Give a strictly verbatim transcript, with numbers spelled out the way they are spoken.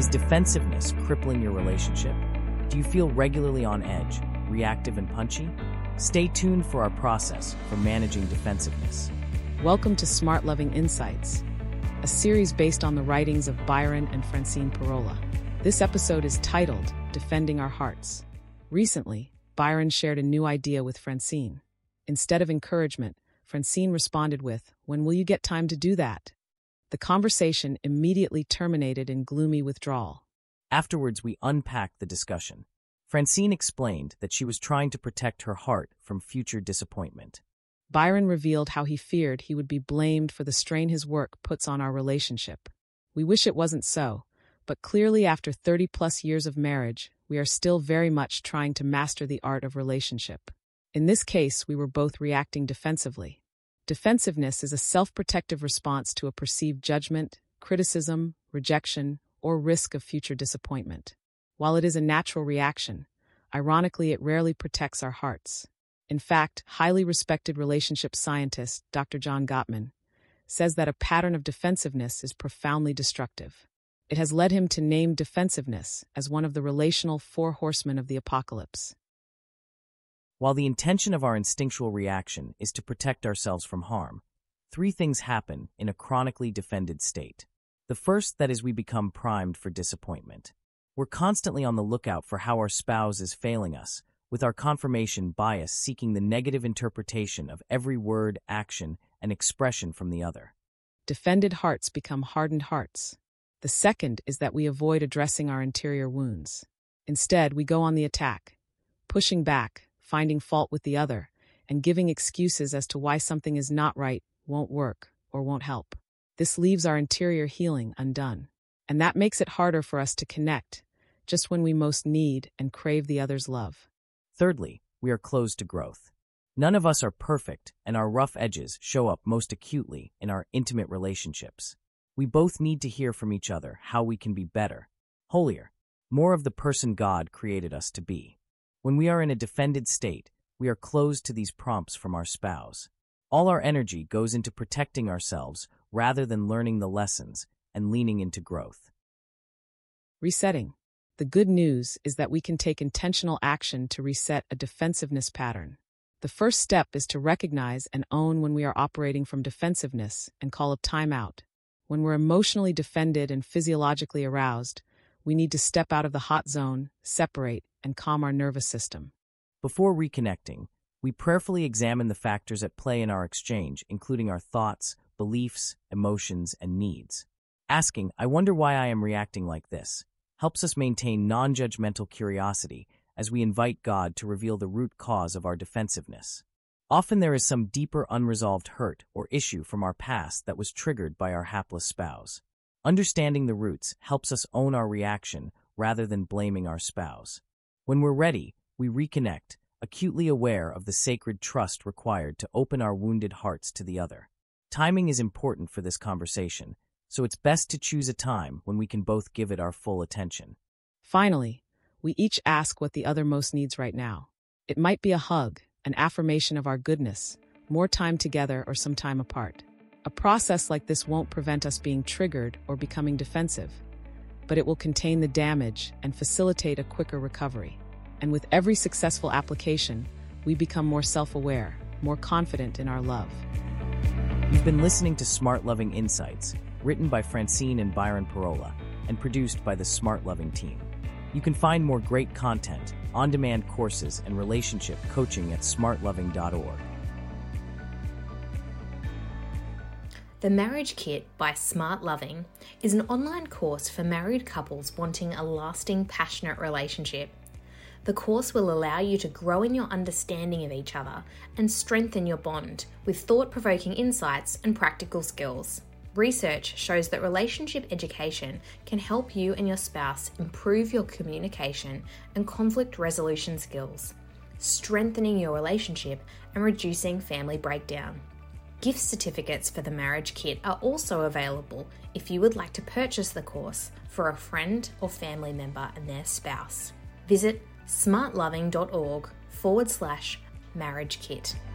Is defensiveness crippling your relationship? Do you feel regularly on edge, reactive and punchy? Stay tuned for our process for managing defensiveness. Welcome to Smart Loving Insights, a series based on the writings of Byron and Francine Parola. This episode is titled Defending Our Hearts. Recently, Byron shared a new idea with Francine. Instead of encouragement, Francine responded with, "When will you get time to do that?" The conversation immediately terminated in gloomy withdrawal. Afterwards, we unpacked the discussion. Francine explained that she was trying to protect her heart from future disappointment. Byron revealed how he feared he would be blamed for the strain his work puts on our relationship. We wish it wasn't so, but clearly after thirty-plus years of marriage, we are still very much trying to master the art of relationship. In this case, we were both reacting defensively. Defensiveness is a self-protective response to a perceived judgment, criticism, rejection, or risk of future disappointment. While it is a natural reaction, ironically, it rarely protects our hearts. In fact, highly respected relationship scientist Doctor John Gottman says that a pattern of defensiveness is profoundly destructive. It has led him to name defensiveness as one of the relational four horsemen of the apocalypse. While the intention of our instinctual reaction is to protect ourselves from harm, three things happen in a chronically defended state. The first, that is, we become primed for disappointment. We're constantly on the lookout for how our spouse is failing us, with our confirmation bias seeking the negative interpretation of every word, action, and expression from the other. Defended hearts become hardened hearts. The second is that we avoid addressing our interior wounds. Instead, we go on the attack, pushing back, finding fault with the other, and giving excuses as to why something is not right, won't work, or won't help. This leaves our interior healing undone. And that makes it harder for us to connect, just when we most need and crave the other's love. Thirdly, we are closed to growth. None of us are perfect, and our rough edges show up most acutely in our intimate relationships. We both need to hear from each other how we can be better, holier, more of the person God created us to be. When we are in a defended state, we are closed to these prompts from our spouse. All our energy goes into protecting ourselves rather than learning the lessons and leaning into growth. Resetting. The good news is that we can take intentional action to reset a defensiveness pattern. The first step is to recognize and own when we are operating from defensiveness and call a timeout. When we're emotionally defended and physiologically aroused, we need to step out of the hot zone, separate, and calm our nervous system. Before reconnecting, we prayerfully examine the factors at play in our exchange, including our thoughts, beliefs, emotions, and needs. Asking, "I wonder why I am reacting like this," helps us maintain non-judgmental curiosity as we invite God to reveal the root cause of our defensiveness. Often there is some deeper unresolved hurt or issue from our past that was triggered by our hapless spouse. Understanding the roots helps us own our reaction rather than blaming our spouse. When we're ready, we reconnect, acutely aware of the sacred trust required to open our wounded hearts to the other. Timing is important for this conversation, so it's best to choose a time when we can both give it our full attention. Finally, we each ask what the other most needs right now. It might be a hug, an affirmation of our goodness, more time together, or some time apart. A process like this won't prevent us being triggered or becoming defensive, but it will contain the damage and facilitate a quicker recovery. And with every successful application, we become more self-aware, more confident in our love. You've been listening to Smart Loving Insights, written by Francine and Byron Parola, and produced by the Smart Loving team. You can find more great content, on-demand courses, and relationship coaching at smart loving dot org. The Marriage Kit by Smart Loving is an online course for married couples wanting a lasting, passionate relationship. The course will allow you to grow in your understanding of each other and strengthen your bond with thought-provoking insights and practical skills. Research shows that relationship education can help you and your spouse improve your communication and conflict resolution skills, strengthening your relationship and reducing family breakdown. Gift certificates for the Marriage Kit are also available if you would like to purchase the course for a friend or family member and their spouse. Visit smartloving.org forward slash marriage kit.